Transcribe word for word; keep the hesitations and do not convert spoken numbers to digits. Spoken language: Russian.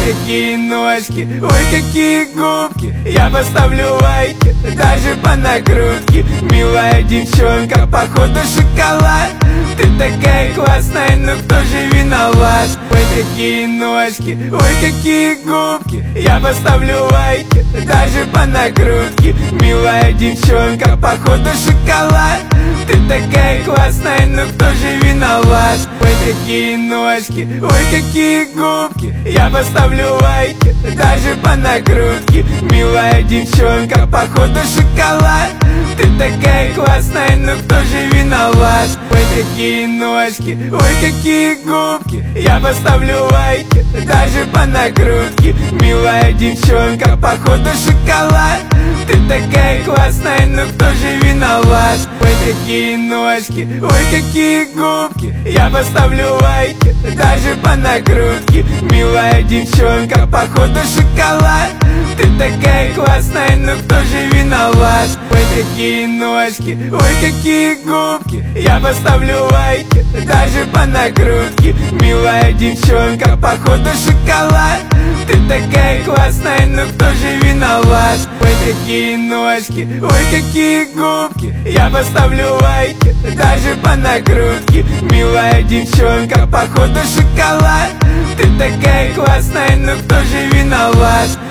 какие ножки, ой, какие губки. Я поставлю лайки, даже по накрутке. Милая девчонка, походу шоколад. Ты такая классная, но кто же виноват? Ой, какие ножки, ой, какие губки. Я поставлю лайки, даже по накрутке. Милая девчонка, походу шоколад. Ты такая классная, но кто же виноват? Ой, какие ножки, ой, какие губки. Я поставлю лайки, даже по накрутке. Милая девчонка, походу шоколад. Ты такая классная, но кто же виноват? Ой, какие ножки, ой, какие губки. Я поставлю лайки, даже по накрутке. Милая девчонка, походу шоколад. Ты такая классная, но кто же виноват? Ой, какие ножки, ой, какие губки. Я поставлю лайки, даже по накрутке. Милая девчонка, походу шоколад. Ты такая классная, но кто же виноват? Ой, какие ножки, ой, какие губки. Я поставлю лайки, даже по накрутке. Милая девчонка, походу шоколад. Ты такая классная, но кто же виноват? Ой, какие ножки, ой, какие губки. Я поставлю лайки, даже по накрутке. Милая девчонка, походу шоколад. Ты такая классная, но кто же виноват?